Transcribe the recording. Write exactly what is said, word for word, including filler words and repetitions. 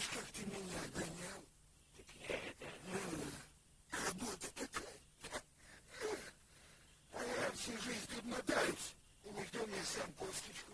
Помнишь, как ты меня гонял? Так я это... Ну, работа такая. А я всю жизнь тут мотаюсь, и никто мне сам косточку